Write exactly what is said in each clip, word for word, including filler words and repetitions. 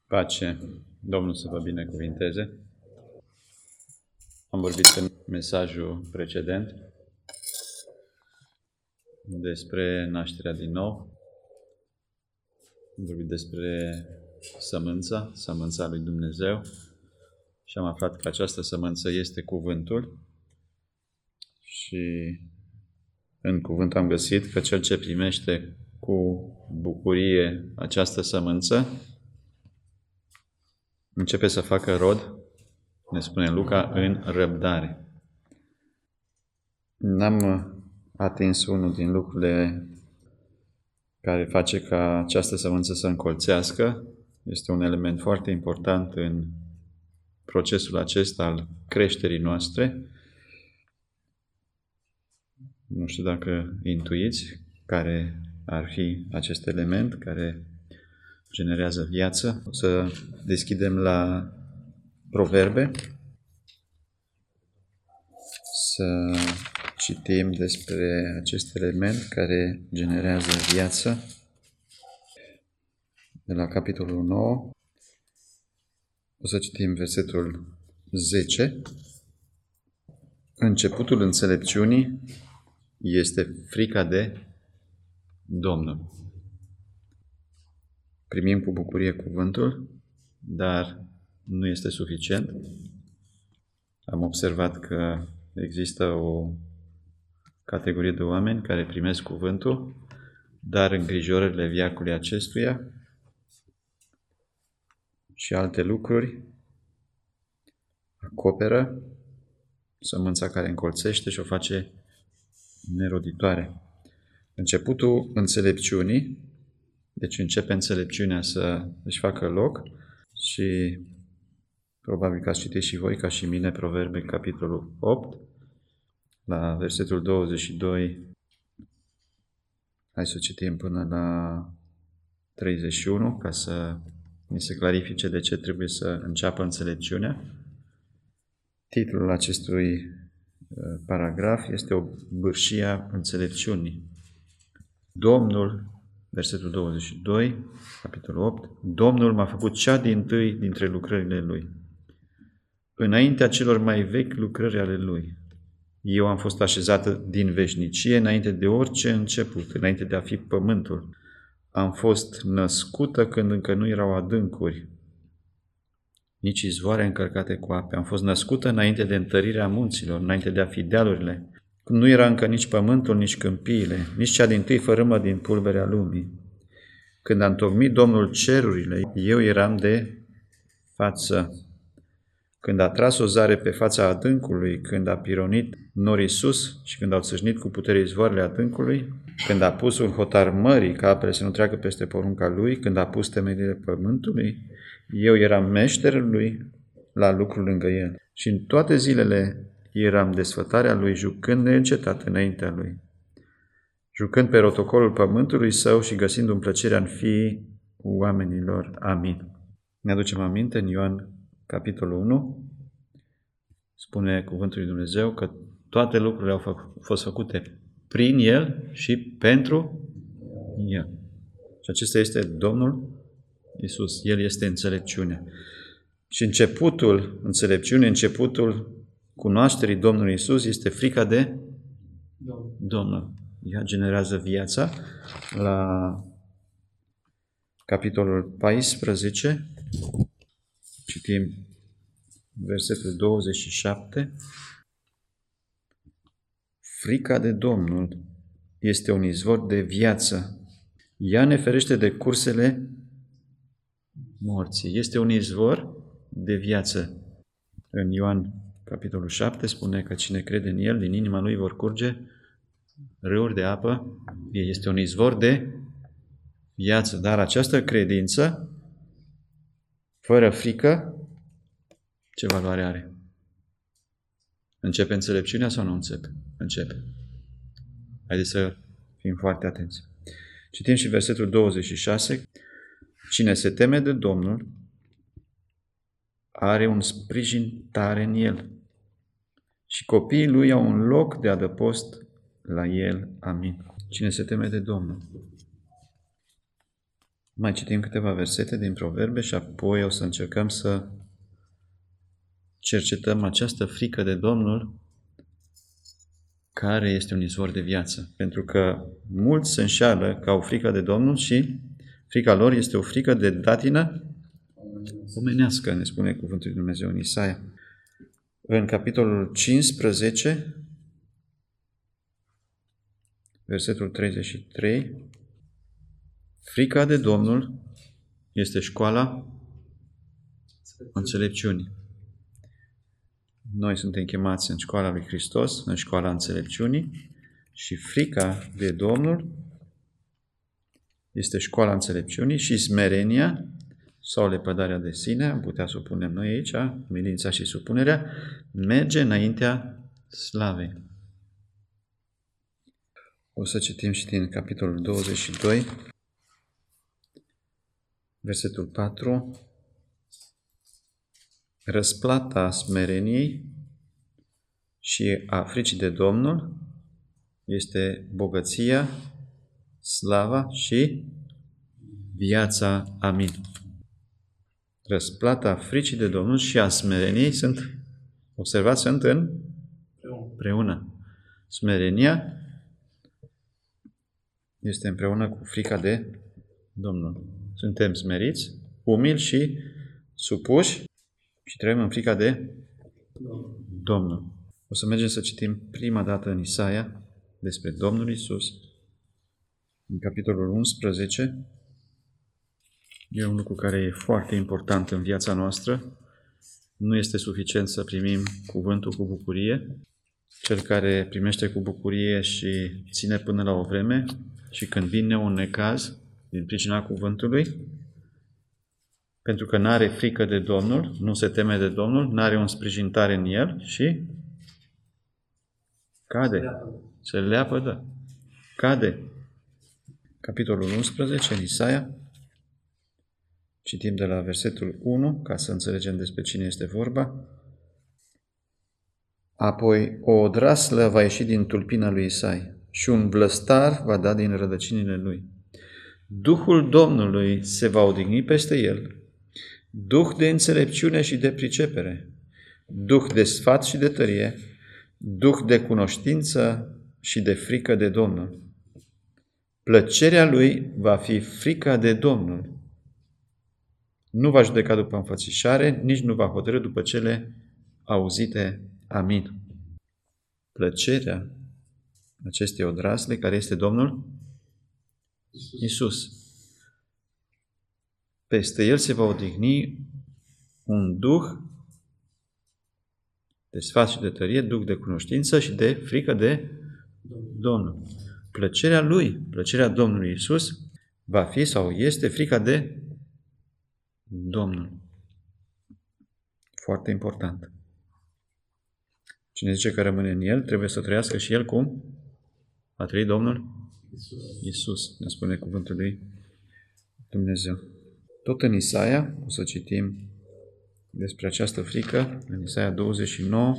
Pace, Domnul să vă binecuvinteze. Am vorbit în mesajul precedent despre nașterea din nou. Am vorbit despre sămânța, sămânța lui Dumnezeu și am aflat că această sămânță este cuvântul și în cuvânt am găsit că cel ce primește cu bucurie această sămânță începe să facă rod, ne spune Luca, în răbdare. N-am atins unul din lucrurile care face ca această sămânță să încolțească. Este un element foarte important în procesul acesta al creșterii noastre. Nu știu dacă intuiți care ar fi acest element care generează viață. O să deschidem la Proverbe, să citim despre acest element care generează viață. De la capitolul nouă, o să citim versetul zece. Începutul înțelepciunii este frica de Domnul. Primim cu bucurie cuvântul, dar nu este suficient. Am observat că există o categorie de oameni care primesc cuvântul, dar îngrijorările veacului acestuia și alte lucruri acoperă sămânța care încolțește și o face neroditoare. Începutul înțelepciunii, deci începe înțelepciunea să își facă loc și probabil că ați citit și voi, ca și mine, Proverbe, capitolul opt, la versetul douăzeci și doi, hai să citim până la treizeci și unu, ca să ni se clarifice de ce trebuie să înceapă înțelepciunea. Titlul acestui paragraf este o bârșie a înțelepciunii. Domnul, versetul douăzeci și doi, capitolul opt, Domnul m-a făcut cea dintâi dintre lucrările Lui, înaintea celor mai vechi lucrări ale Lui. Eu am fost așezată din veșnicie, înainte de orice început, înainte de a fi pământul. Am fost născută când încă nu erau adâncuri, nici izvoare încărcate cu ape. Am fost născută înainte de întărirea munților, înainte de a fi dealurile, când nu era încă nici pământul, nici câmpiile, nici cea dintâi fărâmă din pulberea lumii. Când a întocmit Domnul cerurile, eu eram de față. Când a tras o zare pe fața adâncului, când a pironit norii sus și când au țâșnit cu putere izvoarele adâncului, când a pus un hotar mării ca apele să nu treacă peste porunca lui, când a pus temelile pământului, eu eram meșterul lui la lucru lângă el. Și în toate zilele eram desfătarea lui, jucând neîncetat înaintea lui, jucând pe rotocolul pământului său și găsindu-mi plăcerea în fiii oamenilor. Amin. Ne aducem aminte în Ioan capitolul unu, spune cuvântul lui Dumnezeu că toate lucrurile au fă- fost făcute prin El și pentru El. Și acesta este Domnul Iisus. El este înțelepciunea. Și începutul înțelepciunii, începutul cunoașterii Domnului Iisus este frica de Domnul. Ea generează viața. La capitolul paisprezece citim versetul douăzeci și șapte. Frica de Domnul este un izvor de viață. Ea ne ferește de cursele morții. Este un izvor de viață. În Ioan capitolul șapte spune că cine crede în El, din inima lui vor curge râuri de apă. Este un izvor de viață. Dar această credință, fără frică, ce valoare are? Începe înțelepciunea sau nu începe? Începe. Haideți să fim foarte atenți. Citim și versetul douăzeci și șase. Cine se teme de Domnul are un sprijin tare în El și copiii lui au un loc de adăpost la El. Amin. Cine se teme de Domnul Mai citim câteva versete din Proverbe și apoi o să încercăm să cercetăm această frică de Domnul care este un izvor de viață. Pentru că mulți se înșeală că au frică de Domnul și frica lor este o frică de datină omenească, ne spune cuvântul lui Dumnezeu în Isaia. În capitolul cincisprezece, versetul treizeci și trei, frica de Domnul este școala înțelepciunii. Noi suntem chemați în școala lui Hristos, în școala înțelepciunii și frica de Domnul este școala înțelepciunii și smerenia sau lepădarea de sine, am putea să o punem noi aici, umilința și supunerea, merge înaintea slavei. O să citim și din capitolul douăzeci și doi, versetul patru. Răsplata smereniei și a fricii de Domnul este bogăția, slava și viața. Amin. Răsplata fricii de Domnul și a smereniei sunt, observați, sunt în împreună. Smerenia este împreună cu frica de Domnul. Suntem smeriți, umili și supuși și trăim în frica de Domnul. O să mergem să citim prima dată în Isaia despre Domnul Iisus, în capitolul unsprezece. E un lucru care e foarte important în viața noastră. Nu este suficient să primim cuvântul cu bucurie. Cel care primește cu bucurie și ține până la o vreme și când vine un necaz din pricina cuvântului, pentru că nu are frică de Domnul, nu se teme de Domnul, nu are un sprijin tare în el și cade. Se leapădă. Cade. Capitolul unsprezece, în Isaia. Citim de la versetul unu, ca să înțelegem despre cine este vorba. Apoi o odraslă va ieși din tulpina lui Isai și un blăstar va da din rădăcinile lui. Duhul Domnului se va odihni peste el, duh de înțelepciune și de pricepere, duh de sfat și de tărie, duh de cunoștință și de frică de Domnul. Plăcerea lui va fi frica de Domnul. Nu va judeca după înfățișare, nici nu va hotărî după cele auzite. Amin. Plăcerea acestei odrasle, care este Domnul Iisus. Iisus. Peste el se va odihni un duh de sfat și de tărie, duh de cunoștință și de frică de Domnul. Plăcerea lui, plăcerea Domnului Iisus va fi sau este frica de Domnul. Foarte important. Cine zice că rămâne în el, trebuie să trăiască și el cum? A trăit Domnul Iisus. Iisus, ne spune cuvântul lui Dumnezeu. Tot în Isaia, o să citim despre această frică, în Isaia douăzeci și nouă,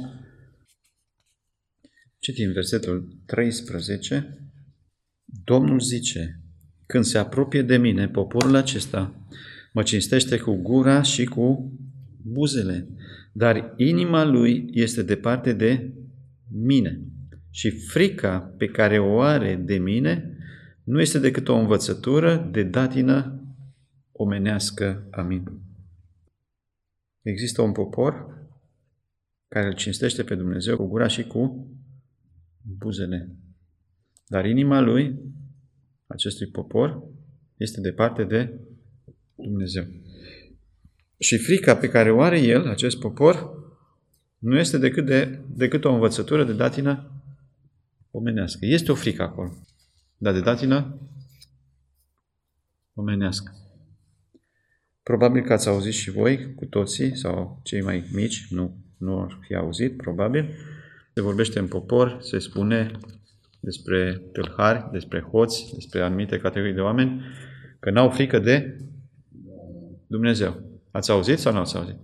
citim versetul treisprezece. Domnul zice, când se apropie de mine, poporul acesta mă cinstește cu gura și cu buzele, dar inima lui este departe de mine și frica pe care o are de mine nu este decât o învățătură de datină omenească. Amin. Există un popor care îl cinstește pe Dumnezeu cu gura și cu buzele, dar inima lui, acestui popor, este departe de Dumnezeu. Și frica pe care o are el, acest popor, nu este decât, de, decât o învățătură de datină omenească. Este o frică acolo, dar de datină omenească. Probabil că ați auzit și voi, cu toții, sau cei mai mici, nu, nu ar fi auzit, probabil. Se vorbește în popor, se spune despre tâlhari, despre hoți, despre anumite categorii de oameni, că n-au frică de Dumnezeu. Ați auzit sau nu ați auzit?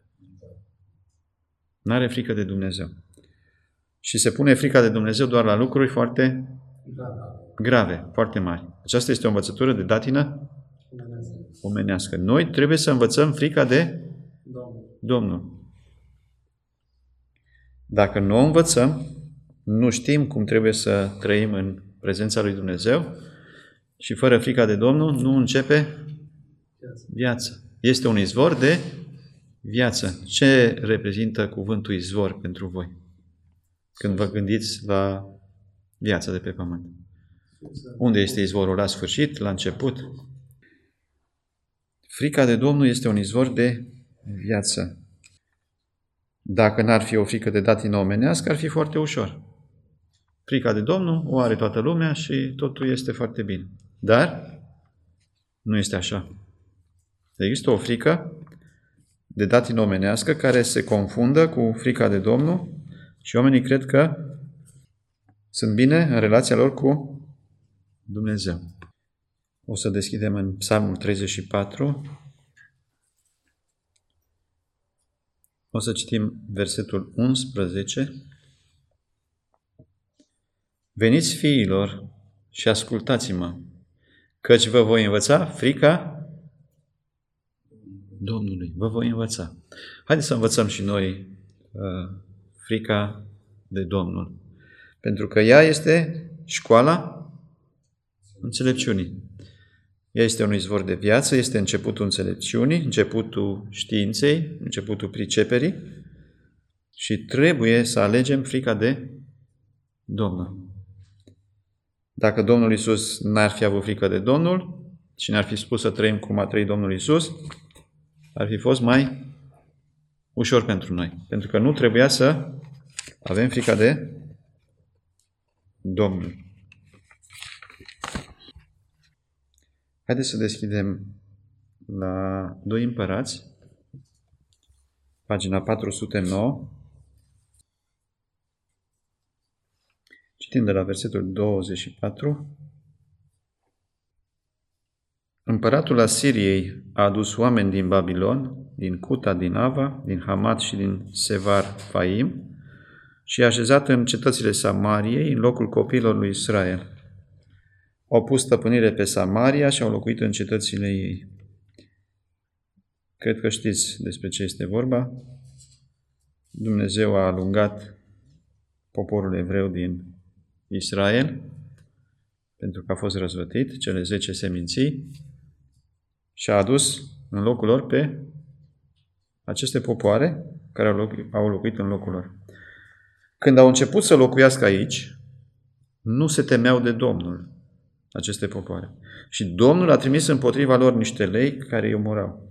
N-are frică de Dumnezeu. Și se pune frica de Dumnezeu doar la lucruri foarte grave, foarte mari. Aceasta este o învățătură de datină omenească. Noi trebuie să învățăm frica de Domnul. Domnul. Dacă nu o învățăm, nu știm cum trebuie să trăim în prezența lui Dumnezeu și fără frica de Domnul nu începe viața. Este un izvor de viață. Ce reprezintă cuvântul izvor pentru voi când vă gândiți la viața de pe pământ? Unde este izvorul? La sfârșit? La început? Frica de Domnul este un izvor de viață. Dacă n-ar fi o frică de datină omenească, ar fi foarte ușor. Frica de Domnul o are toată lumea și totul este foarte bine. Dar nu este așa. Există o frică de datină omenească care se confundă cu frica de Domnul și oamenii cred că sunt bine în relația lor cu Dumnezeu. O să deschidem în Psalmul treizeci și patru. O să citim versetul unsprezece. Veniți, fiilor, și ascultați-mă, căci vă voi învăța frica Domnului. Vă voi învăța. Haideți să învățăm și noi uh, frica de Domnul. Pentru că ea este școala înțelepciunii. Ea este un izvor de viață, este începutul înțelepciunii, începutul științei, începutul priceperii și trebuie să alegem frica de Domnul. Dacă Domnul Iisus n-ar fi avut frică de Domnul și n-ar fi spus să trăim cum a trăit Domnul Iisus, ar fi fost mai ușor pentru noi. Pentru că nu trebuia să avem frica de Domnul. Haideți să deschidem la doi Împărați, pagina patru sute nouă. Citim de la versetul douăzeci și patru. Împăratul Asiriei a adus oameni din Babilon, din Cuta, din Ava, din Hamat și din Sevar Faim și i-a așezat în cetățile Samariei, în locul copiilor lui Israel. Au pus stăpânire pe Samaria și au locuit în cetățile ei. Cred că știți despre ce este vorba. Dumnezeu a alungat poporul evreu din Israel pentru că a fost răzvătit, cele zece seminții, și a adus în locul lor pe aceste popoare care au locuit în locul lor. Când au început să locuiască aici, nu se temeau de Domnul aceste popoare. Și Domnul a trimis împotriva lor niște lei care îi omorau.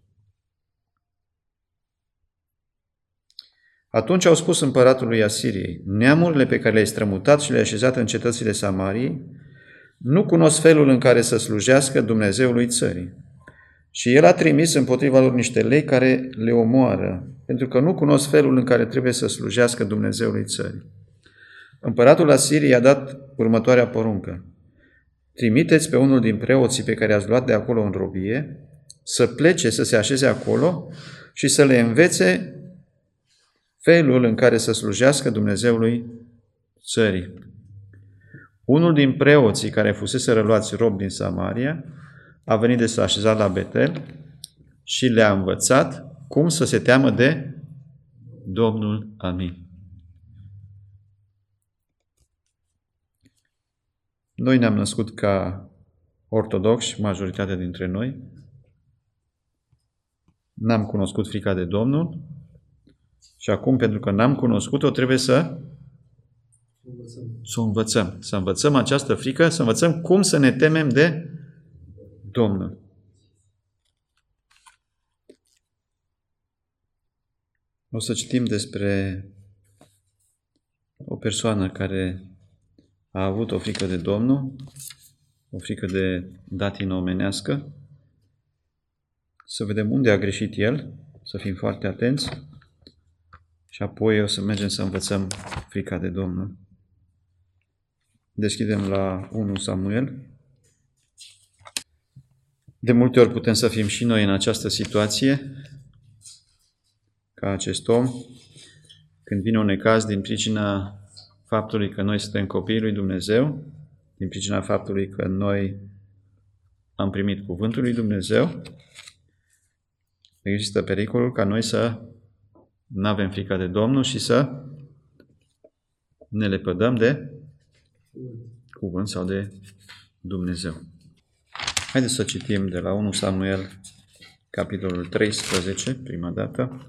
Atunci au spus împăratului Asiriei: neamurile pe care le-ai strămutat și le-ai așezat în cetățile Samariei nu cunosc felul în care să slujească Dumnezeului țării. Și el a trimis împotriva lor niște lei care le omoară, pentru că nu cunosc felul în care trebuie să slujească Dumnezeului țării. Împăratul Asiriei a dat următoarea poruncă: trimiteți pe unul din preoții pe care ați luat de acolo în robie să plece, să se așeze acolo și să le învețe felul în care să slujească Dumnezeului țării. Unul din preoții care fusese răluați rob din Samaria a venit de s-a așezat la Betel și le-a învățat cum să se teamă de Domnul. Amin. Noi ne-am născut ca ortodoxi, majoritatea dintre noi. N-am cunoscut frica de Domnul și acum, pentru că n-am cunoscut-o, trebuie să să o învățăm. Să învățăm această frică, să învățăm cum să ne temem de Domnul. O să citim despre o persoană care a avut o frică de Domnul, o frică de datină omenească. Să vedem unde a greșit el, să fim foarte atenți și apoi o să mergem să învățăm frica de Domnul. Deschidem la unu Samuel. De multe ori putem să fim și noi în această situație, ca acest om, când vine un necaz din pricina faptului că noi suntem copiii lui Dumnezeu, din pricina faptului că noi am primit cuvântul lui Dumnezeu, există pericolul ca noi să nu avem frică de Domnul și să ne lepădăm de cuvânt sau de Dumnezeu. Haideți să citim de la unu Samuel, capitolul treisprezece, prima dată.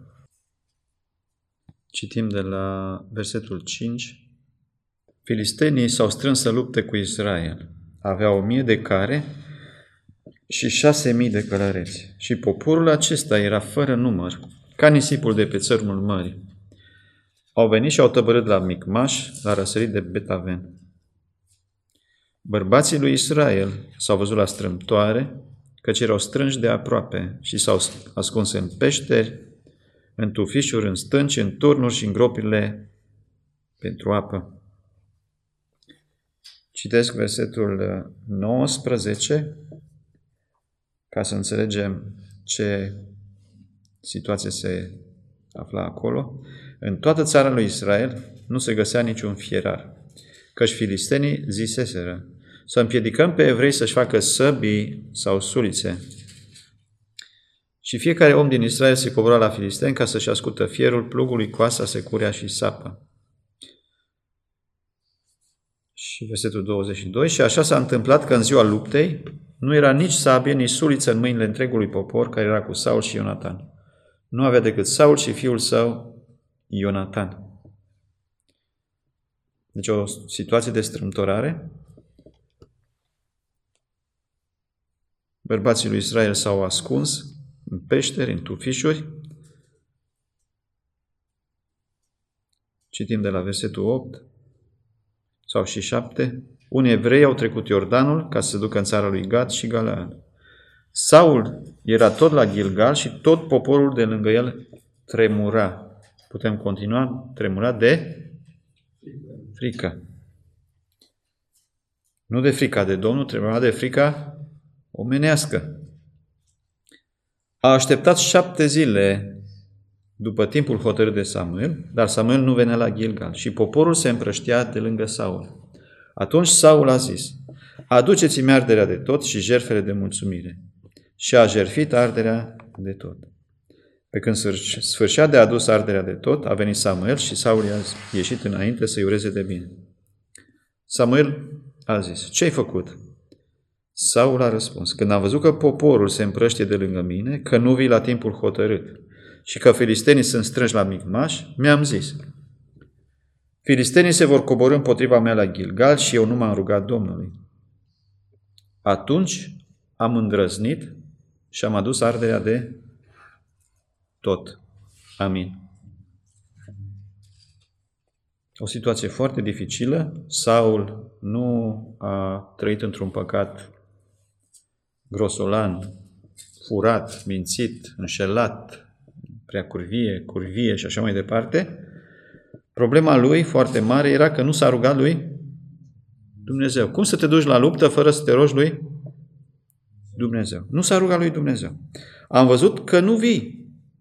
Citim de la versetul cinci. Filistenii s-au strâns să lupte cu Israel. Aveau o mie de care și șase mii de călăreți. Și poporul acesta era fără număr, ca nisipul de pe țărmul mării. Au venit și au tăbărât la Micmaș, la răsărit de Betaven. Bărbații lui Israel s-au văzut la strâmtoare, căci erau strânși de aproape și s-au ascuns în peșteri, în tufișuri, în stânci, în turnuri și în gropile pentru apă. Citesc versetul nouăsprezece, ca să înțelegem ce situație se afla acolo. În toată țara lui Israel nu se găsea niciun fierar, căci filistenii ziseseră: să împiedicăm pe evrei să-și facă săbii sau sulițe. Și fiecare om din Israel se cobora la filisteni ca să-și ascută fierul, plugului, coasa, securea și sapa. Și versetul douăzeci și doi. Și așa s-a întâmplat că în ziua luptei nu era nici sabie, nici suliță în mâinile întregului popor care era cu Saul și Ionatan. Nu avea decât Saul și fiul său Ionatan. Deci o situație de strâmtorare. Bărbații lui Israel s-au ascuns în peșteri, în tufișuri. Citim de la versetul opt sau și șapte. Unii evrei au trecut Iordanul ca să se ducă în țara lui Gad și Galaad. Saul era tot la Gilgal și tot poporul de lângă el tremura. Putem continua, tremura de frică. Nu de frica de Domnul, tremura de frica omenească. A așteptat șapte zile după timpul hotărât de Samuel, dar Samuel nu venea la Gilgal și poporul se împrăștia de lângă Saul. Atunci Saul a zis: aduceți-mi arderea de tot și jertfele de mulțumire. Și a jertfit arderea de tot. Pe când sfârșea de adus arderea de tot, a venit Samuel și Saul i-a ieșit înainte să-i ureze de bine. Samuel a zis: ce ai făcut? Saul a răspuns: când am văzut că poporul se împrăștie de lângă mine, că nu vii la timpul hotărât și că filistenii sunt strânși la Micmaș, mi-am zis: filistenii se vor coborî împotriva mea la Gilgal și eu nu m-am rugat Domnului. Atunci am îndrăznit și am adus arderea de tot. Amin. O situație foarte dificilă. Saul nu a trăit într-un păcat grosolan, furat, mințit, înșelat, prea curvie, curvie și așa mai departe. Problema lui foarte mare era că nu s-a rugat lui Dumnezeu. Cum să te duci la luptă fără să te rogi lui Dumnezeu? Nu s-a rugat lui Dumnezeu. Am văzut că nu vii.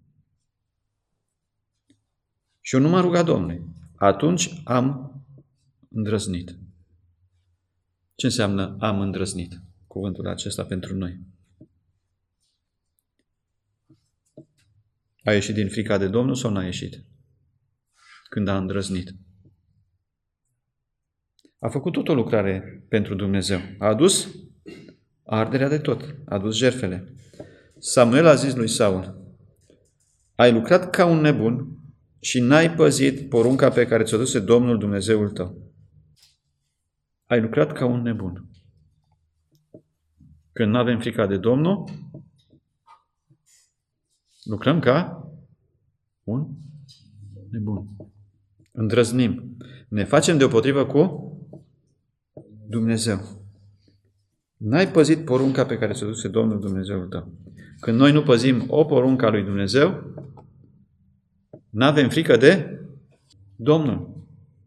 Și eu nu m-am rugat Domnului. Atunci am îndrăznit. Ce înseamnă am îndrăznit? Cuvântul acesta pentru noi. A ieșit din frica de Domnul sau n-a ieșit? Când a îndrăznit. A făcut tot o lucrare pentru Dumnezeu. A adus arderea de tot. A adus jertfele. Samuel a zis lui Saul: ai lucrat ca un nebun și n-ai păzit porunca pe care ți-o duse Domnul Dumnezeul tău. Ai lucrat ca un nebun. Când nu avem frica de Domnul, lucrăm ca un nebun. Îndrăznim. Ne facem deopotrivă cu Dumnezeu. N-ai păzit porunca pe care ți-o duse Domnul Dumnezeul tău. Când noi nu păzim o poruncă a lui Dumnezeu, n-avem frică de Domnul.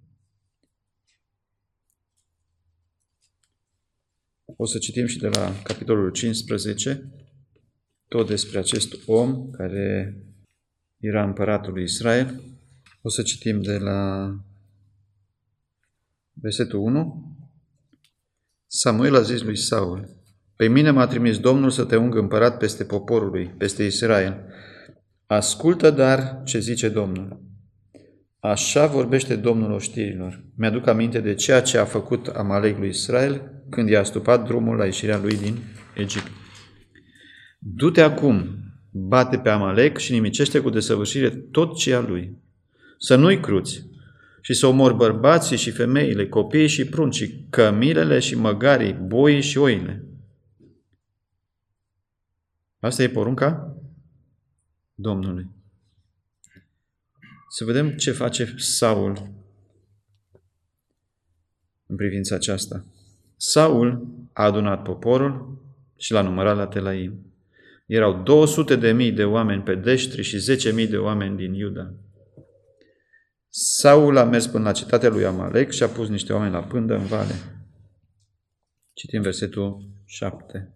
O să citim și de la capitolul cincisprezece, tot despre acest om care era împăratul lui Israel. O să citim de la versetul unu. Samuel a zis lui Saul: Pe mine m-a trimis Domnul să te ung împărat peste poporul lui, peste Israel. Ascultă dar ce zice Domnul. Așa vorbește Domnul oștirilor. Mi-aduc aminte de ceea ce a făcut Amalek lui Israel când i-a astupat drumul la ieșirea lui din Egipt. Du-te acum, bate pe Amalek și nimicește cu desăvârșire tot ce e al lui. Să nu-i cruți și să omori bărbații și femeile, copiii și pruncii, cămilele și măgarii, boii și oile. Asta e porunca Domnului. Să vedem ce face Saul în privința aceasta. Saul a adunat poporul și l-a numărat la Telaim. Erau două sute de mii de oameni pe deștri și zece mii de oameni din Iuda. Saul a mers până la cetatea lui Amalek și a pus niște oameni la pândă în vale. Citim versetul șapte.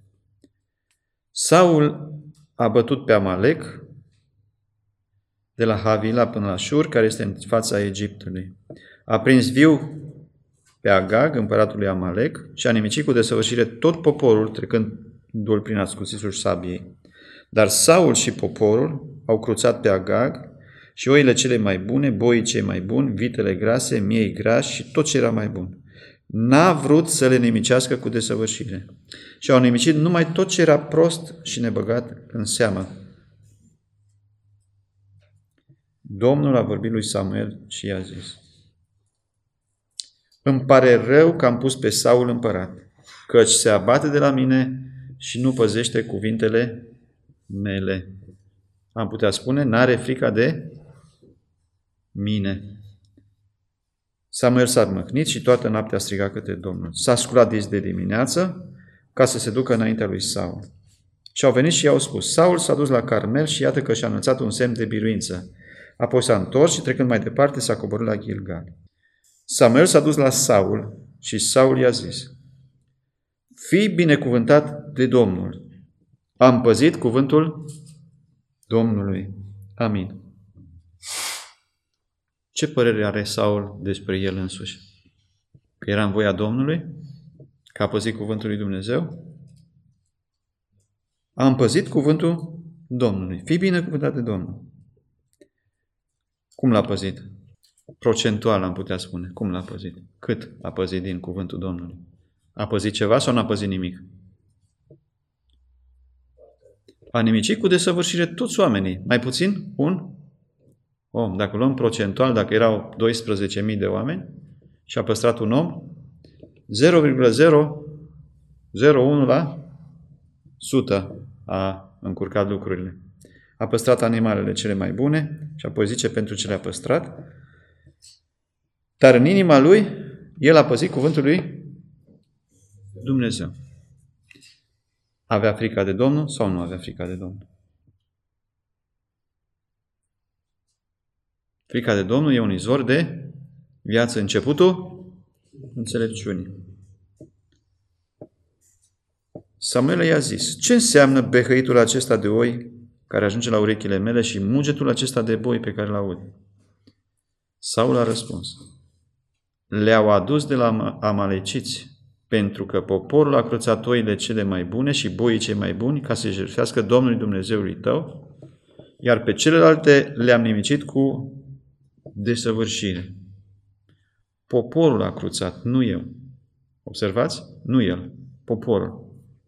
Saul a bătut pe Amalek de la Havila până la Shur, care este în fața Egiptului. A prins viu pe Agag, împăratul lui Amalek, și a nimicit cu desăvârșire tot poporul, trecându-l prin ascuțișul sabiei. Dar Saul și poporul au cruțat pe Agag și oile cele mai bune, boii cei mai buni, vitele grase, miei grași și tot ce era mai bun. N-a vrut să le nimicească cu desăvârșire. Și au nimicit numai tot ce era prost și nebăgat în seamă. Domnul a vorbit lui Samuel și i-a zis: îmi pare rău că am pus pe Saul împărat, căci se abate de la mine și nu păzește cuvintele mele. Am putea spune, n-are frica de mine. Samuel s-a mâhnit și toată noaptea a strigat către Domnul. S-a sculat de dimineață ca să se ducă înaintea lui Saul. Și au venit și i-au spus: Saul s-a dus la Carmel și iată că și-a anunțat un semn de biruință. Apoi s-a întors și trecând mai departe s-a coborât la Gilgal. Samuel s-a dus la Saul și Saul i-a zis: fii binecuvântat de Domnul. Am păzit cuvântul Domnului. Amin. Ce părere are Saul despre el însuși? Că era în voia Domnului? Că a păzit cuvântul lui Dumnezeu? Am păzit cuvântul Domnului. Fii binecuvântat de Domnul. Cum l-a păzit? Procentual am putea spune. Cum l-a păzit? Cât a păzit din cuvântul Domnului? A păzit ceva sau n-a păzit nimic? A nimicit cu desăvârșire toți oamenii. Mai puțin un om. Dacă luăm procentual, dacă erau doisprezece mii de oameni și a păstrat un om, zero virgulă zero zero unu la sută a încurcat lucrurile. A păstrat animalele cele mai bune și apoi zice pentru ce le-a păstrat. Dar în inima lui, el a păzit cuvântul lui Dumnezeu. Avea frica de Domnul sau nu avea frica de Domnul? Frica de Domnul e un izvor de viață. Începutul înțelepciunii. Samuel i-a zis: ce înseamnă behăitul acesta de oi care ajunge la urechile mele și mugetul acesta de boi pe care l-aud? Saul a răspuns: le-au adus de la amaleciți, pentru că poporul a cruțat oile cele mai bune și boii cei mai buni ca să-i jertfească Domnului Dumnezeului tău, iar pe celelalte le-am nimicit cu desăvârșire. Poporul a cruțat, nu eu. Observați? Nu el, poporul.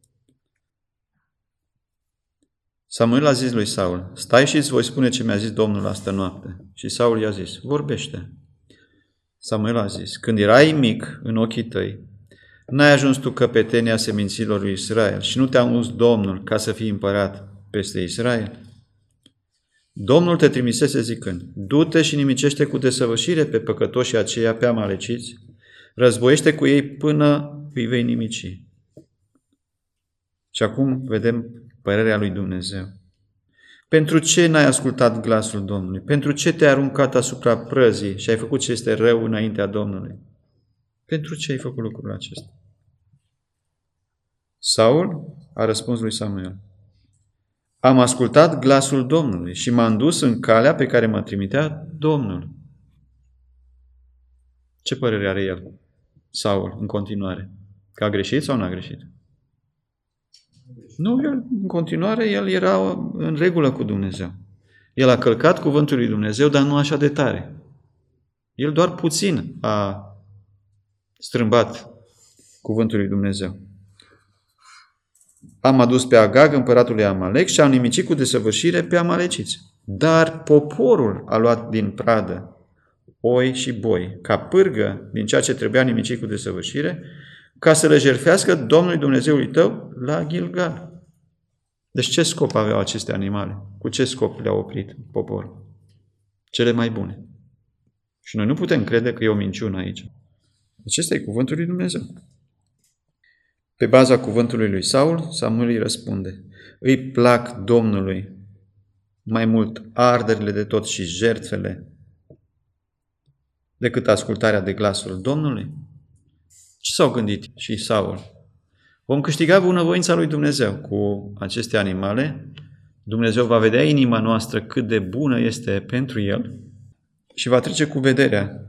Samuel a zis lui Saul: stai și îți voi spune ce mi-a zis Domnul astă noapte. Și Saul i-a zis: vorbește. Samuel a zis: când erai mic în ochii tăi, n-ai ajuns tu căpetenia seminților lui Israel și nu te-a uns Domnul ca să fii împărat peste Israel? Domnul te trimisese zicând: du-te și nimicește cu desăvârșire pe păcătoșii aceia, pe amaleciți, războiește cu ei până îi vei nimici. Și acum vedem părerea lui Dumnezeu. Pentru ce n-ai ascultat glasul Domnului? Pentru ce te-ai aruncat asupra prăzii și ai făcut ce este rău înaintea Domnului? Pentru ce ai făcut lucrul acesta? Saul a răspuns lui Samuel: am ascultat glasul Domnului și m-am dus în calea pe care mă trimitea Domnul. Ce părere are el, Saul, în continuare? Că a greșit sau nu a greșit? Nu, el, în continuare, el era în regulă cu Dumnezeu. El a călcat cuvântul lui Dumnezeu, dar nu așa de tare. El doar puțin a strâmbat cuvântul lui Dumnezeu. Am adus pe Agag, împăratul lui Amalek, și am nimicit cu desăvârșire pe amaleciți. Dar poporul a luat din pradă oi și boi, ca pârgă din ceea ce trebuia nimicit cu desăvârșire, ca să le jertfească Domnului Dumnezeului tău la Gilgal. Deci ce scop aveau aceste animale? Cu ce scop le-a oprit poporul? Cele mai bune. Și noi nu putem crede că e o minciună aici. Acesta e cuvântul lui Dumnezeu. Pe baza cuvântului lui Saul, Samuel îi răspunde: îi plac Domnului mai mult arderile de tot și jertfele decât ascultarea de glasul Domnului? Ce s-au gândit și Saul? Vom câștiga bunăvoința lui Dumnezeu cu aceste animale. Dumnezeu va vedea inima noastră cât de bună este pentru El și va trece cu vederea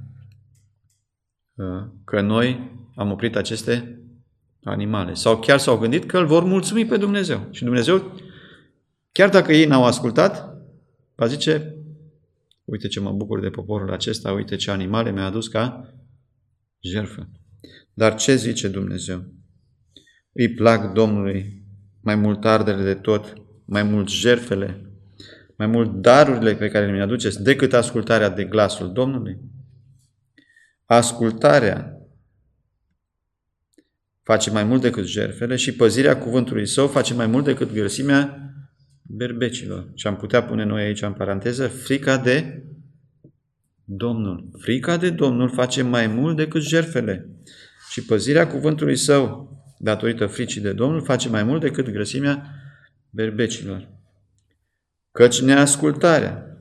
că noi am oprit aceste animale. Sau chiar s-au gândit că îl vor mulțumi pe Dumnezeu. Și Dumnezeu, chiar dacă ei n-au ascultat, va zice: uite ce mă bucur de poporul acesta, uite ce animale mi-a adus ca jertfă. Dar ce zice Dumnezeu? Îi plac Domnului mai mult arderile de tot, mai mult jertfele, mai mult darurile pe care le mi-aduceți decât ascultarea de glasul Domnului? Ascultarea face mai mult decât jertfele și păzirea cuvântului Său face mai mult decât grăsimea berbecilor. Și am putea pune noi aici în paranteză frica de Domnul. Frica de Domnul face mai mult decât jertfele. Și păzirea cuvântului Său, datorită fricii de Domnul, face mai mult decât grăsimea berbecilor. Căci neascultarea,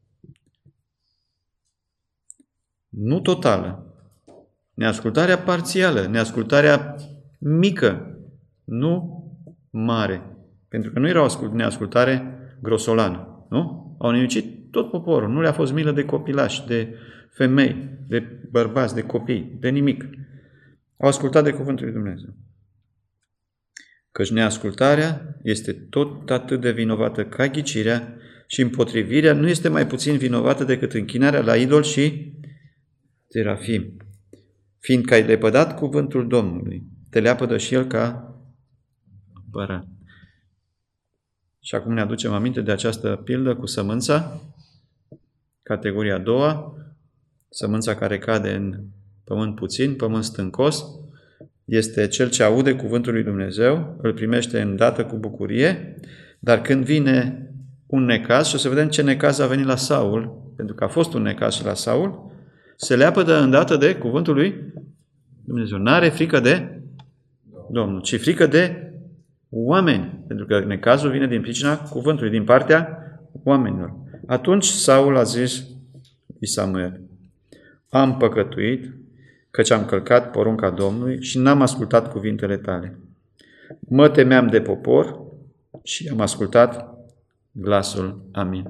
nu totală, neascultarea parțială, neascultarea mică, nu mare. Pentru că nu era o neascultare grosolană, nu? Au nimicit tot poporul, nu le-a fost milă de copilași, de femei, de bărbați, de copii, de nimic. Au ascultat de cuvântul lui Dumnezeu. Căci neascultarea este tot atât de vinovată ca ghicirea și împotrivirea nu este mai puțin vinovată decât închinarea la idol și terafim. Fiindcă ai lepădat cuvântul Domnului, te leapădă și El ca împărat. Și acum ne aducem aminte de această pildă cu sămânța, categoria a doua, sămânța care cade în pământ puțin, pământ stâncos, este cel ce aude cuvântul lui Dumnezeu, îl primește îndată cu bucurie, dar când vine un necaz, și o să vedem ce necaz a venit la Saul, pentru că a fost un necaz și la Saul, se leapădă îndată de cuvântul lui Dumnezeu. N-are frică de Domnul, ci frică de oameni, pentru că necazul vine din pricina cuvântului, din partea oamenilor. Atunci Saul a zis lui Samuel: am păcătuit, căci am călcat porunca Domnului și n-am ascultat cuvintele tale. Mă temeam de popor și am ascultat glasul Amin.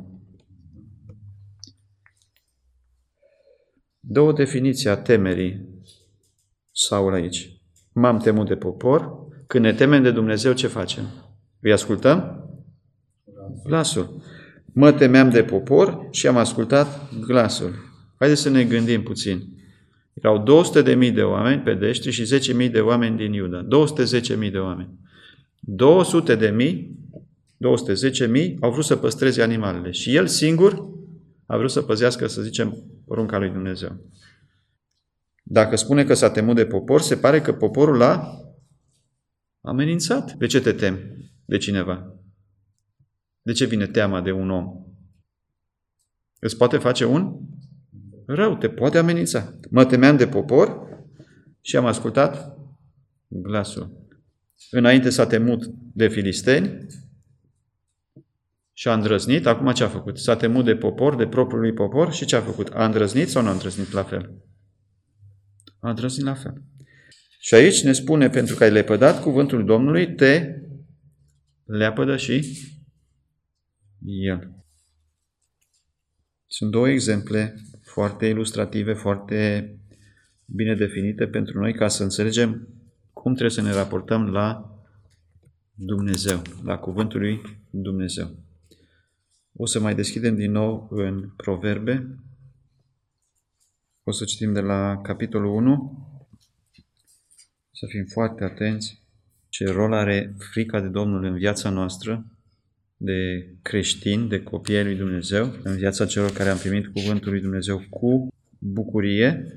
Două definiții a temerii Saul aici. M-am temut de popor. Când ne temem de Dumnezeu, ce facem? Îi ascultăm? Glasul. Mă temeam de popor și am ascultat glasul. Haideți să ne gândim puțin. Erau două sute de mii de oameni pedeștri și zece mii de oameni din Iuda. două sute zece mii de oameni. două sute de mii, două sute zece mii au vrut să păstreze animalele. Și el singur a vrut să păzească, să zicem, porunca lui Dumnezeu. Dacă spune că s-a temut de popor, se pare că poporul l-a amenințat. De ce te temi de cineva? De ce vine teama de un om? Îți poate face un rău, te poate amenința. Mă temeam de popor și am ascultat glasul. Înainte s-a temut de filisteni și a îndrăznit. Acum ce a făcut? S-a temut de popor, de propriul lui popor și ce a făcut? A îndrăznit sau nu a îndrăznit la fel? A îndrăznit la fel. Și aici ne spune, pentru că ai lepădat cuvântul Domnului, te leapădă și El. Sunt două exemple foarte ilustrative, foarte bine definite pentru noi ca să înțelegem cum trebuie să ne raportăm la Dumnezeu, la cuvântul lui Dumnezeu. O să mai deschidem din nou în Proverbe. O să citim de la capitolul unu. Să fim foarte atenți ce rol are frica de Domnul în viața noastră, de creștini, de copii ai lui Dumnezeu, în viața celor care am primit cuvântul lui Dumnezeu cu bucurie.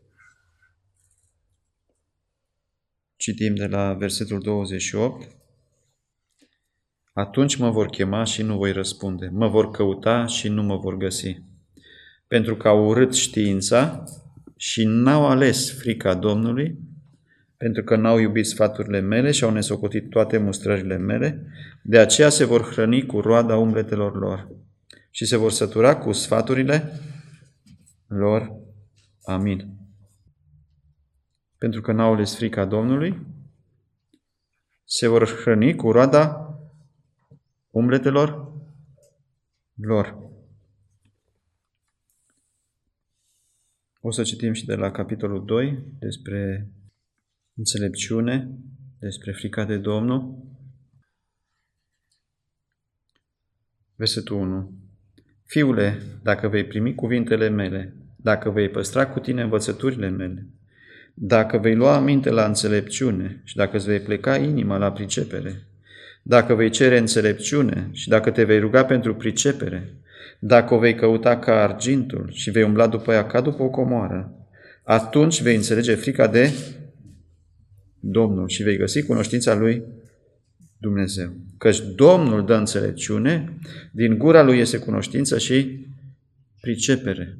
Citim de la versetul douăzeci și opt. Atunci mă vor chema și nu voi răspunde, mă vor căuta și nu mă vor găsi, pentru că au urât știința și n-au ales frica Domnului, pentru că n-au iubit sfaturile mele și au nesocotit toate mustrările mele, de aceea se vor hrăni cu roada umbletelor lor și se vor sătura cu sfaturile lor. Amin. Pentru că n-au ales frica Domnului, se vor hrăni cu roada umbletelor lor. O să citim și de la capitolul doi despre înțelepciune, despre frica de Domnul. Versetul unu. Fiule, dacă vei primi cuvintele mele, dacă vei păstra cu tine învățăturile mele, dacă vei lua aminte la înțelepciune și dacă îți vei pleca inima la pricepere, dacă vei cere înțelepciune și dacă te vei ruga pentru pricepere, dacă o vei căuta ca argintul și vei umbla după ea ca după o comoară, atunci vei înțelege frica de Domnul și vei găsi cunoștința lui Dumnezeu. Căci Domnul dă înțelepciune, din gura lui iese cunoștință și pricepere.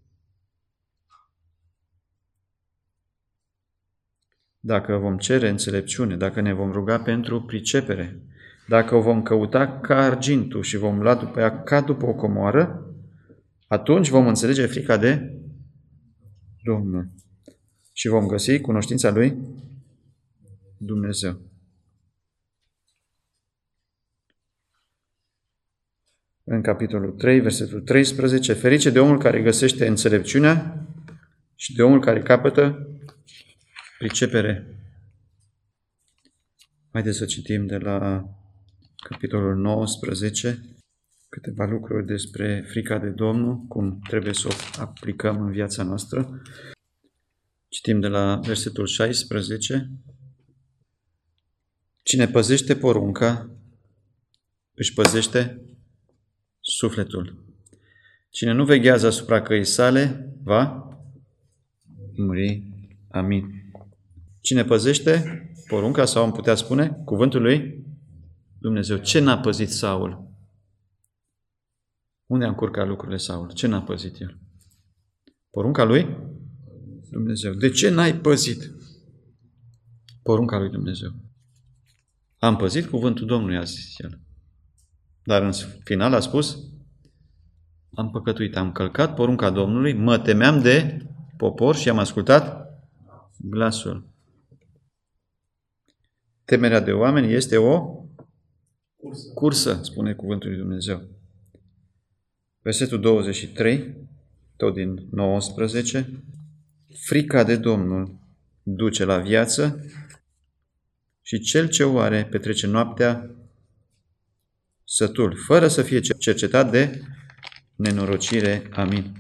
Dacă vom cere înțelepciune, dacă ne vom ruga pentru pricepere, dacă o vom căuta ca argintul și vom lua după ea ca după o comoară, atunci vom înțelege frica de Domnul și vom găsi cunoștința lui Dumnezeu. În capitolul trei, versetul treisprezece, ferice de omul care găsește înțelepciunea și de omul care capătă pricepere. Haideți să citim de la capitolul nouăsprezece câteva lucruri despre frica de Domnul, cum trebuie să o aplicăm în viața noastră. Citim de la versetul șaisprezece. Cine păzește porunca, își păzește sufletul. Cine nu veghează asupra căii sale, va muri. Amin. Cine păzește porunca, sau am putea spune, cuvântul lui Dumnezeu. Ce n-a păzit Saul? Unde a încurcat lucrurile Saul? Ce n-a păzit el? Porunca lui Dumnezeu. De ce n-ai păzit porunca lui Dumnezeu? Am păzit cuvântul Domnului, a zis el. Dar în final a spus, am păcătuit, am călcat porunca Domnului, mă temeam de popor și am ascultat glasul. Temerea de oameni este o cursă, cursă spune cuvântul lui Dumnezeu. Versetul douăzeci și trei, tot din nouăsprezece, frica de Domnul duce la viață și cel ce o are petrece noaptea sătul, fără să fie cercetat de nenorocire. Amin.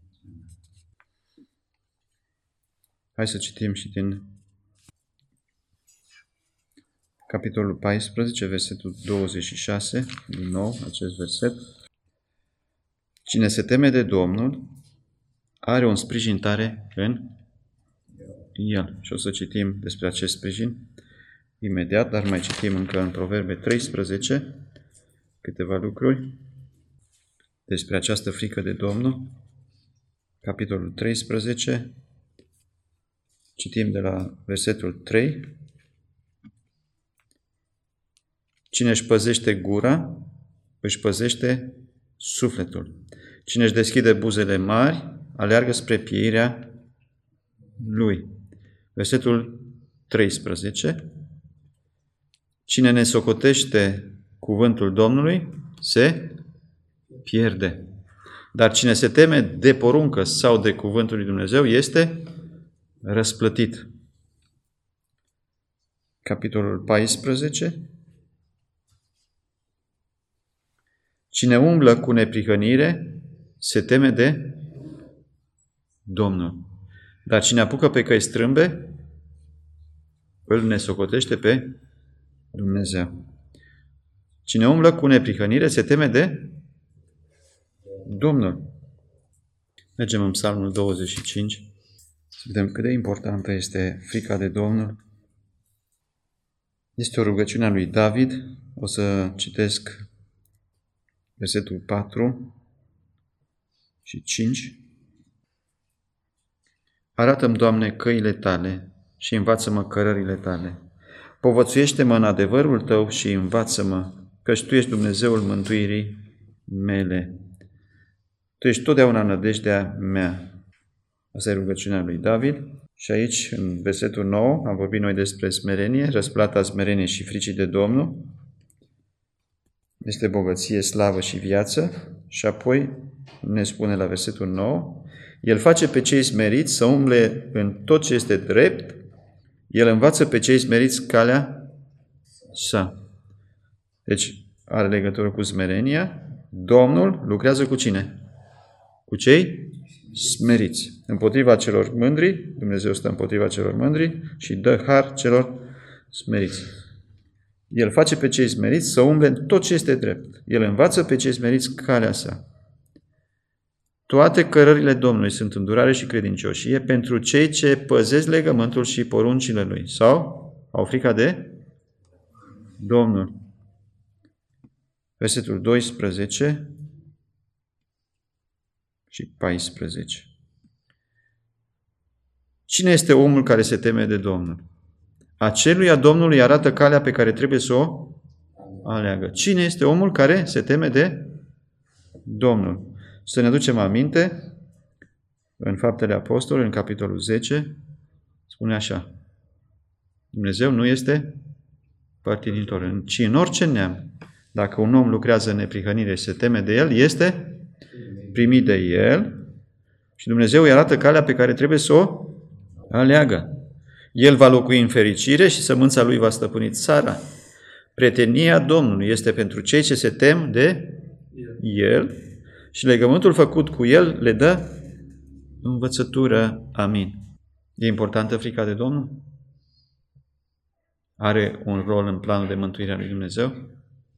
Hai să citim și din capitolul paisprezece, versetul douăzeci și șase, din nou acest verset. Cine se teme de Domnul are un sprijin tare în el. Și o să citim despre acest sprijin imediat, dar mai citim încă în Proverbe treisprezece câteva lucruri despre această frică de Domnul. Capitolul treisprezece, citim de la versetul trei. Cine își păzește gura, își păzește sufletul. Cine își deschide buzele mari, aleargă spre pieirea lui. Versetul treisprezece. Cine ne socotește cuvântul Domnului, se pierde. Dar cine se teme de poruncă sau de cuvântul lui Dumnezeu, este răsplătit. Capitolul paisprezece, Cine umblă cu neprihănire se teme de Domnul. Dar cine apucă pe căi strâmbe, îl nesocotește pe Dumnezeu. Cine umblă cu neprihănire se teme de Domnul. Mergem în Psalmul douăzeci și cinci. Să vedem cât de importantă este frica de Domnul. Este o rugăciune a lui David. O să citesc versetul patru și cinci. Arată-mi, Doamne, căile Tale și învață-mă cărările Tale. Povățuiește-mă în adevărul Tău și învață-mă, căci Tu ești Dumnezeul mântuirii mele. Tu ești totdeauna nădejdea mea. Asta e rugăciunea lui David. Și aici, în versetul nouă, am vorbit noi despre smerenie, răsplata smereniei și fricii de Domnul. Este bogăție, slavă și viață. Și apoi ne spune la versetul nouă, El face pe cei smeriți să umble în tot ce este drept, El învață pe cei smeriți calea sa. Deci, are legătură cu smerenia. Domnul lucrează cu cine? Cu cei smeriți. Împotriva celor mândri, Dumnezeu stă împotriva celor mândri și dă har celor smeriți. El face pe cei smeriți să umble în tot ce este drept. El învață pe cei smeriți calea sa. Toate cărările Domnului sunt îndurare și credincioșie pentru cei ce păzesc legământul și poruncile Lui. Sau au frica de Domnul. Versetul doisprezece și paisprezece. Cine este omul care se teme de Domnul? Aceluia Domnului arată calea pe care trebuie să o aleagă. Cine este omul care se teme de Domnul? Să ne ducem aminte, în Faptele Apostolului, în capitolul zece, spune așa: Dumnezeu nu este părtinitor, ci în orice neam, dacă un om lucrează în neprihănire și se teme de el, este primit de el și Dumnezeu îi arată calea pe care trebuie să o aleagă. El va locui în fericire și sămânța lui va stăpâni țara. Prietenia Domnului este pentru cei ce se tem de el și legământul făcut cu el le dă învățătură. Amin. E importantă frica de Domnul? Are un rol în planul de mântuire a lui Dumnezeu?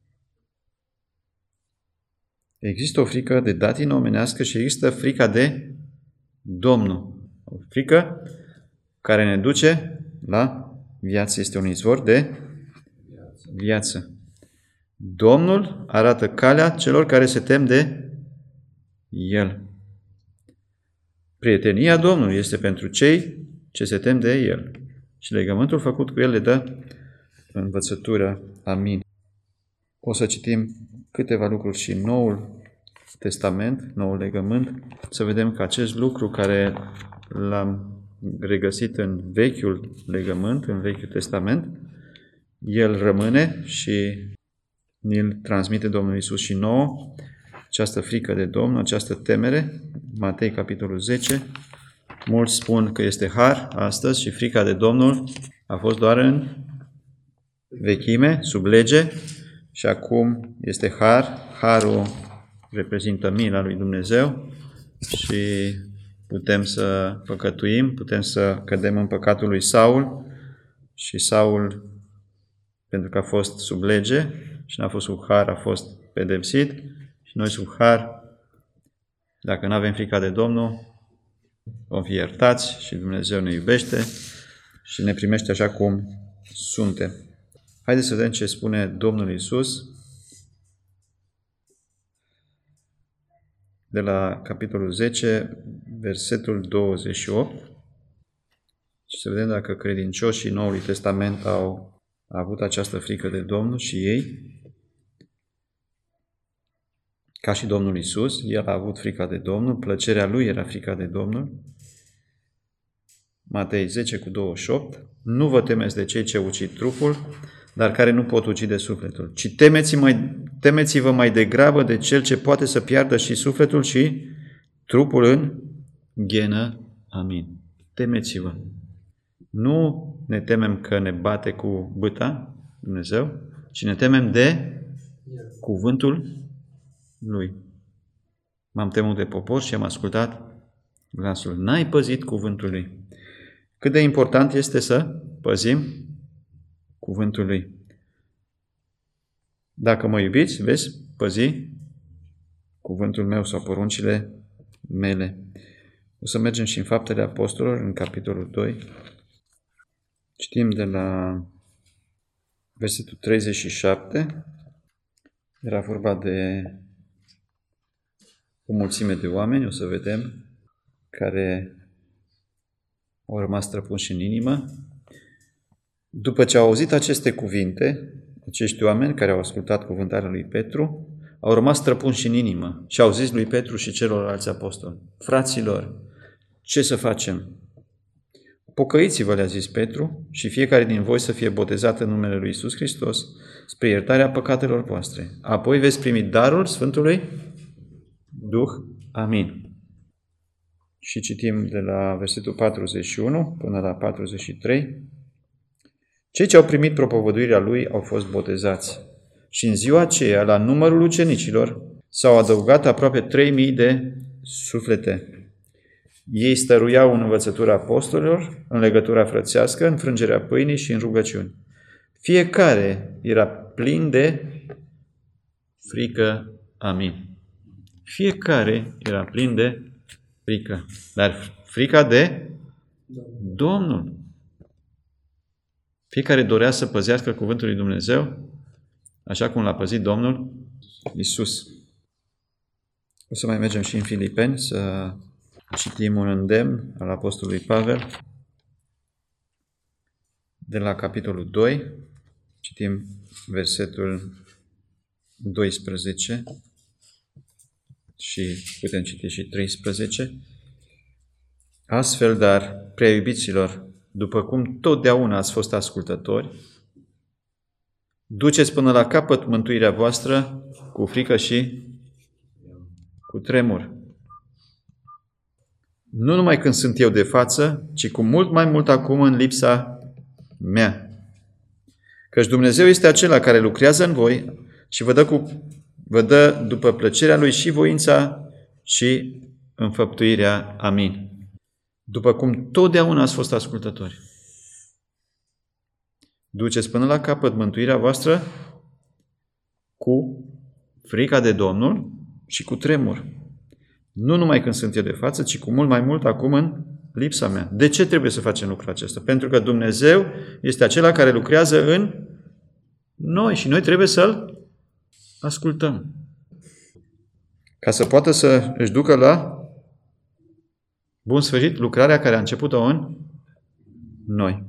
Există o frică de datină omenească și există frica de Domnul. O frică care ne duce la viață. Este un izvor de viață. Domnul arată calea celor care se tem de El. Prietenia Domnului este pentru cei ce se tem de El. Și legământul făcut cu El le dă învățătură. Amin. O să citim câteva lucruri și în Noul Testament, Noul Legământ, să vedem că acest lucru care l-am regăsit în Vechiul Legământ, în Vechiul Testament, el rămâne și ne-l transmite Domnul Iisus și nouă, această frică de Domnul, această temere. Matei, capitolul zece. Mulți spun că este har astăzi și frica de Domnul a fost doar în vechime, sub lege, și acum este har. Harul reprezintă mila lui Dumnezeu și putem să păcătuim, putem să cădem în păcatul lui Saul și Saul, pentru că a fost sub lege și n-a fost sub har, a fost pedepsit și noi sub har, dacă nu avem frica de Domnul, vom fi iertați și Dumnezeu ne iubește și ne primește așa cum suntem. Haideți să vedem ce spune Domnul Iisus de la capitolul zece, versetul douăzeci și opt, și să vedem dacă credincioșii Noului Testament au avut această frică de Domnul și ei, ca și Domnul Iisus. El a avut frica de Domnul, plăcerea lui era frica de Domnul. Matei zece cu douăzeci și opt. Nu vă temeți de cei ce ucid trupul, dar care nu pot ucide sufletul, ci temeți-vă mai, temeți-vă mai degrabă de cel ce poate să piardă și sufletul și trupul în ghenă. Amin. Temeți-vă. Nu ne temem că ne bate cu bâta Dumnezeu, ci ne temem de cuvântul lui. M-am temut de popor și am ascultat glasul. N-ai păzit cuvântul lui. Cât de important este să păzim cuvântul lui. Dacă mă iubiți, veți păzi cuvântul meu sau poruncile mele. O să mergem și în Faptele Apostolilor, în capitolul doi. Citim de la versetul treizeci și șapte. Era vorba de o mulțime de oameni, o să vedem, care au rămas străpunși în inimă. După ce au auzit aceste cuvinte, acești oameni care au ascultat cuvântarea lui Petru, au rămas străpunși în inimă și au zis lui Petru și celorlalți apostoli: fraților, ce să facem? Pocăiți-vă, le-a zis Petru, și fiecare din voi să fie botezat în numele lui Iisus Hristos spre iertarea păcatelor voastre. Apoi veți primi darul Sfântului Duh. Amin. Și citim de la versetul patruzeci și unu până la patruzeci și trei. Cei ce au primit propovăduirea lui au fost botezați. Și în ziua aceea, la numărul ucenicilor, s-au adăugat aproape trei mii de suflete. Ei stăruiau în învățătura apostolilor, în legătura frățească, în frângerea pâinii și în rugăciuni. Fiecare era plin de frică. Amin. Fiecare era plin de frică. Dar frica de Domnul. Fiecare dorea să păzească cuvântul lui Dumnezeu, așa cum l-a păzit Domnul Iisus. O să mai mergem și în Filipeni să citim un îndemn al apostolului Pavel de la capitolul doi, citim versetul doisprezece și putem citi și treisprezece. Astfel, dar, prea iubiților, după cum totdeauna ați fost ascultători, duceți până la capăt mântuirea voastră cu frică și cu tremur. Nu numai când sunt eu de față, ci cu mult mai mult acum în lipsa mea. Căci Dumnezeu este acela care lucrează în voi și vă dă, cu, vă dă după plăcerea Lui și voința și înfăptuirea. Amin. După cum totdeauna ați fost ascultători. Duceți până la capăt mântuirea voastră cu frica de Domnul și cu tremur. Nu numai când sunt eu de față, ci cu mult mai mult acum în lipsa mea. De ce trebuie să facem lucrul acesta? Pentru că Dumnezeu este acela care lucrează în noi și noi trebuie să-L ascultăm. Ca să poată să își ducă la bun sfârșit lucrarea care a început-o în noi.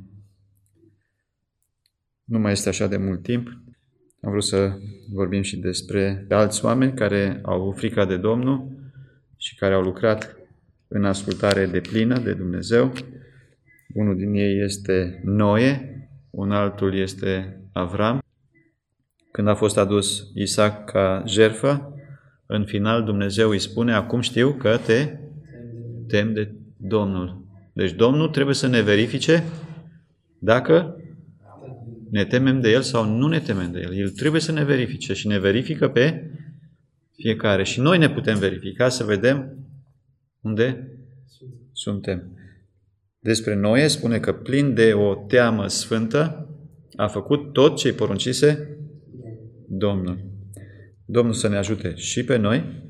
Nu mai este așa de mult timp. Am vrut să vorbim și despre alți oameni care au avut frica de Domnul și care au lucrat în ascultare deplină de Dumnezeu. Unul din ei este Noe, un altul este Avram. Când a fost adus Isaac ca jertfă, în final Dumnezeu îi spune: acum știu că te temi de Domnul. Deci Domnul trebuie să ne verifice dacă ne temem de El sau nu ne temem de El. El trebuie să ne verifice și ne verifică pe fiecare. Și noi ne putem verifica să vedem unde suntem. Despre Noe spune că plin de o teamă sfântă a făcut tot ce-i poruncise Domnul. Domnul să ne ajute și pe noi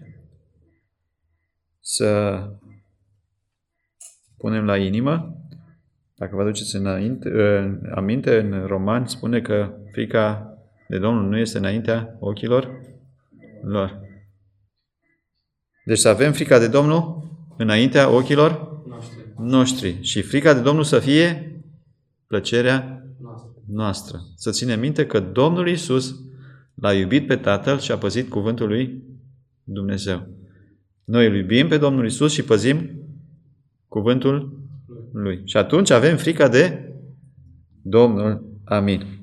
să punem la inimă. Dacă vă aduceți înainte, aminte, în Romani spune că frica de Domnul nu este înaintea ochilor lor. Deci să avem frica de Domnul înaintea ochilor noștri. Și frica de Domnul să fie plăcerea noastră. Să ținem minte că Domnul Iisus l-a iubit pe Tatăl și a păzit cuvântul lui Dumnezeu. Noi îl iubim pe Domnul Iisus și păzim cuvântul Lui. Și atunci avem frica de Domnul. Amin.